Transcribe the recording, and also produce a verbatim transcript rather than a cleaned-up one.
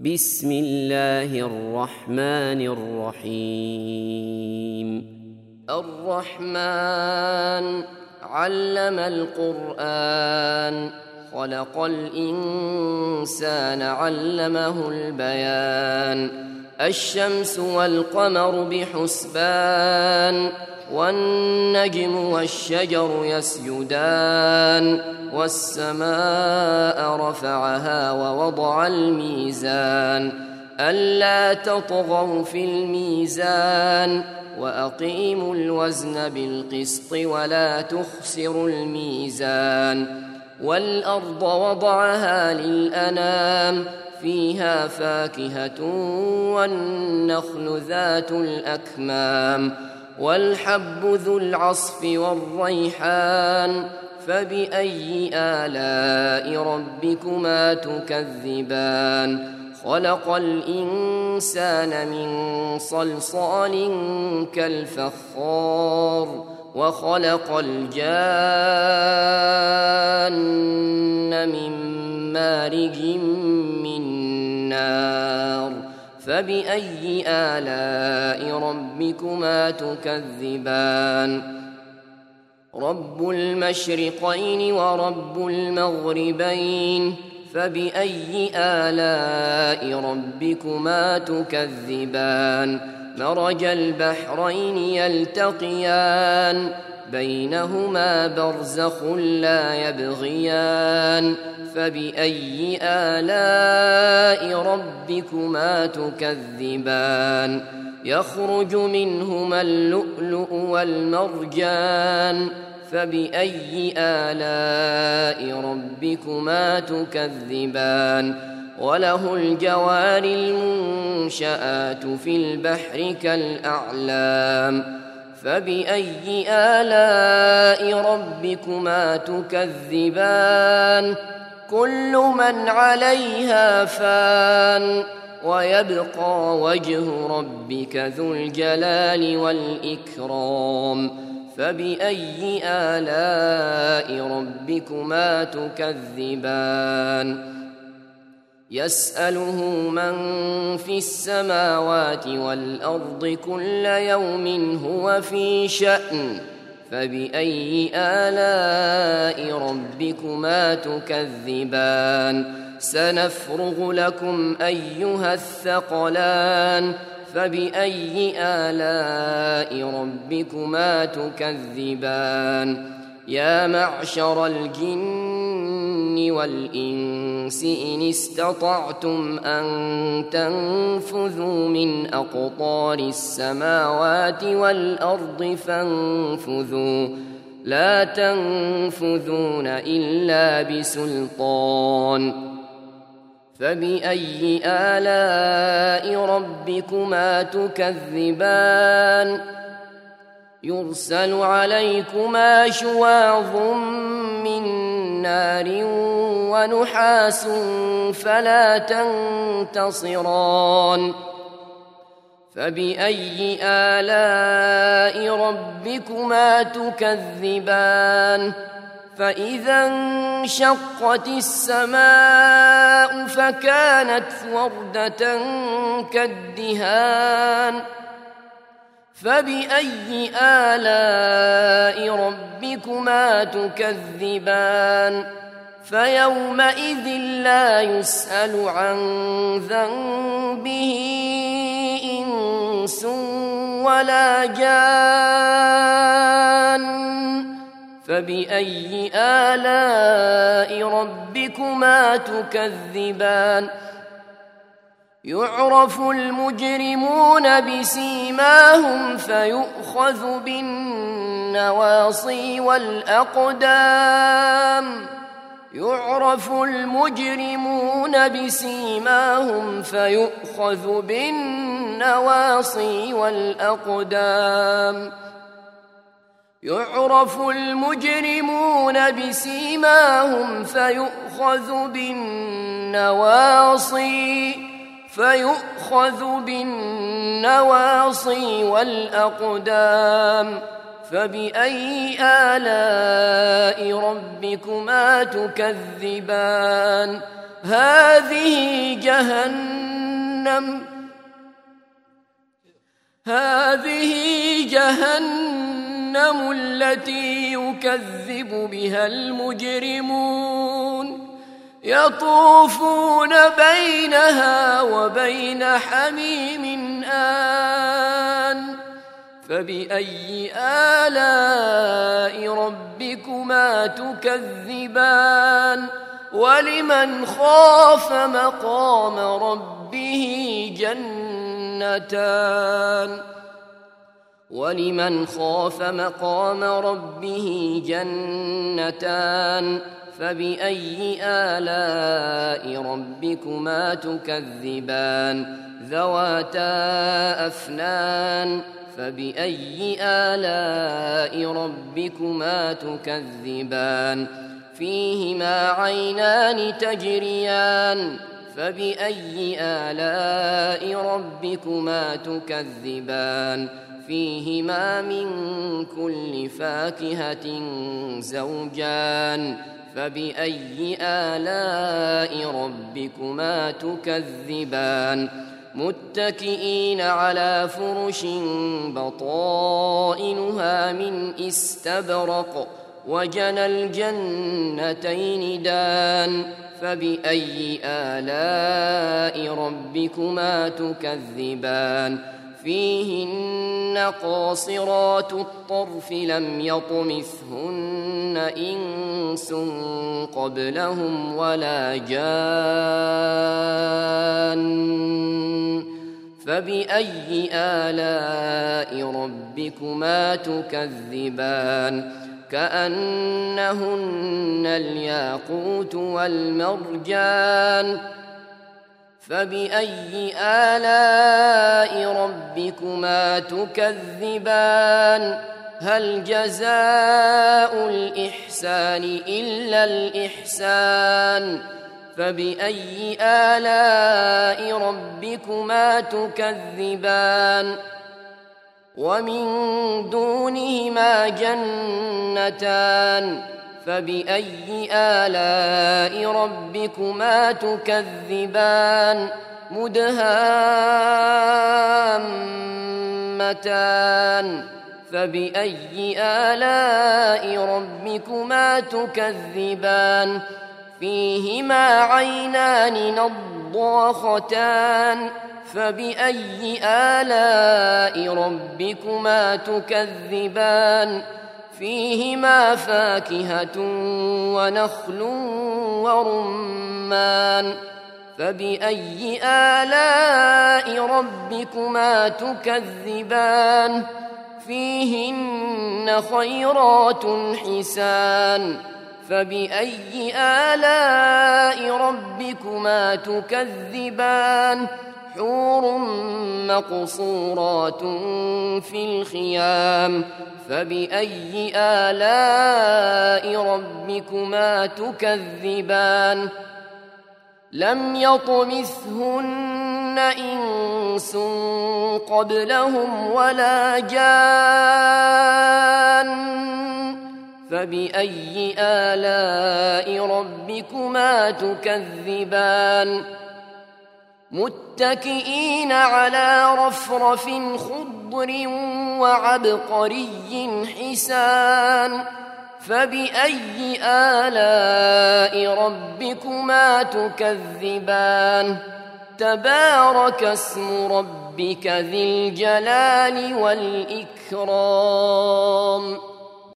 بسم الله الرحمن الرحيم. الرحمن علم القرآن، خلق الإنسان علمه البيان. الشمس والقمر بحسبان، والنجم والشجر يسجدان. والسماء رفعها ووضع الميزان، ألا تطغوا في الميزان، وأقيموا الوزن بالقسط ولا تخسروا الميزان. والأرض وضعها للأنام، فيها فاكهة والنخل ذات الأكمام، والحب ذو العصف والريحان. فبأي آلاء ربكما تكذبان؟ خلق الإنسان من صلصال كالفخار، وخلق الجان من مارج من نار. فبأي آلاء ربكما تكذبان؟ رب المشرقين ورب المغربين، فبأي آلاء ربكما تكذبان؟ مرج البحرين يلتقيان، بينهما برزخ لا يبغيان. فبأي آلاء ربكما تكذبان؟ يخرج منهما اللؤلؤ والمرجان. فبأي آلاء ربكما تكذبان؟ وله الجوار المنشآت في البحر كالأعلام. فبأي آلاء ربكما تكذبان؟ كل من عليها فان، ويبقى وجه ربك ذو الجلال والإكرام. فبأي آلاء ربكما تكذبان؟ يسأله من في السماوات والأرض كل يوم هو في شأن. فبأي آلاء ربكما تكذبان؟ سنفرغ لكم أيها الثقلان. فبأي آلاء ربكما تكذبان؟ يا معشر الجن والإنس إن استطعتم أن تنفذوا من أقطار السماوات والأرض فانفذوا، لا تنفذون إلا بسلطان. فبأي آلاء ربكما تكذبان؟ يرسل عليكما شواظ من نار ونحاس فلا تنتصران. فبأي آلاء ربكما تكذبان؟ فإذا انشقت السماء فكانت وردة كالدهان. فبأي آلاء ربكما تكذبان؟ فيومئذ لا يسأل عن ذنبه إنس ولا جان. فبأي آلاء ربكما تكذبان؟ يعرف المجرمون بسيماهم فيؤخذ بالنواصي والأقدام. يعرف المجرمون بسيماهم فيؤخذ بالنواصي والأقدام. يعرف المجرمون بسيماهم فيؤخذ بالنواصي فيؤخذ بالنواصي والأقدام. فبأي آلاء ربكما تكذبان؟ هذه جهنم جهنم هذه جهنم التي يكذب بها المجرمون يطوفون بينها وبين حميم آن فبأي آلاء ربكما تكذبان ولمن خاف مقام ربه جنتان ولمن خاف مقام ربه جنتان فبأي آلاء ربكما تكذبان ذواتا أفنان فبأي آلاء ربكما تكذبان فيهما عينان تجريان فبأي آلاء ربكما تكذبان فيهما من كل فاكهة زوجان فبأي آلاء ربكما تكذبان متكئين على فرش بطائنها من استبرق وجنى الجنتين دان فبأي آلاء ربكما تكذبان فيهن قاصرات الطرف لم يطمثهن إنس قبلهم ولا جان فبأي آلاء ربكما تكذبان كأنهن الياقوت والمرجان فبأي آلاء ربكما تكذبان هل جزاء الإحسان إلا الإحسان فبأي آلاء ربكما تكذبان ومن دونهما جنتان فبأي آلاء ربكما تكذبان مدهامتان فبأي آلاء ربكما تكذبان فيهما عينان نضاختان فبأي آلاء ربكما تكذبان فيهما فاكهة ونخل ورمان فبأي آلاء ربكما تكذبان فيهن خيرات حسان فبأي آلاء ربكما تكذبان حور مقصورات في الخيام فبأي آلاء ربكما تكذبان لم يطمثهن إنس قبلهم ولا جان فبأي آلاء ربكما تكذبان متكئين على رفرف خضر وعبقري حسان فبأي آلاء ربكما تكذبان تبارك اسم ربك ذي الجلال والإكرام